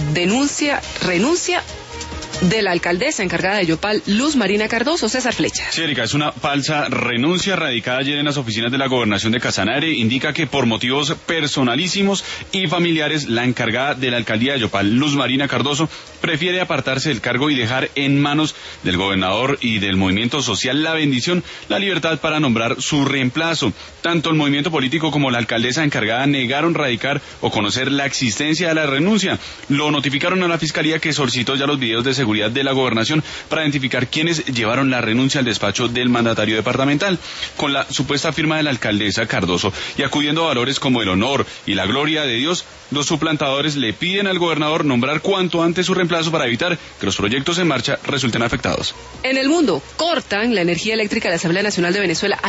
renuncia de la alcaldesa encargada de Yopal, Luz Marina Cardoso. César Flecha. Sí, Erika, es una falsa renuncia radicada ayer en las oficinas de la Gobernación de Casanare. Indica que por motivos personalísimos y familiares, la encargada de la alcaldía de Yopal, Luz Marina Cardoso, prefiere apartarse del cargo y dejar en manos del gobernador y del movimiento social La Bendición la libertad para nombrar su reemplazo. Tanto el movimiento político como la alcaldesa encargada negaron radicar o conocer la existencia de la renuncia. Lo notificaron a la fiscalía, que solicitó ya los videos de seguridad de la gobernación para identificar quiénes llevaron la renuncia al despacho del mandatario departamental. Con la supuesta firma de la alcaldesa Cardoso y acudiendo a valores como el honor y la gloria de Dios, los suplantadores le piden al gobernador nombrar cuanto antes su reemplazo para evitar que los proyectos en marcha resulten afectados. En el mundo, cortan la energía eléctrica de la Asamblea Nacional de Venezuela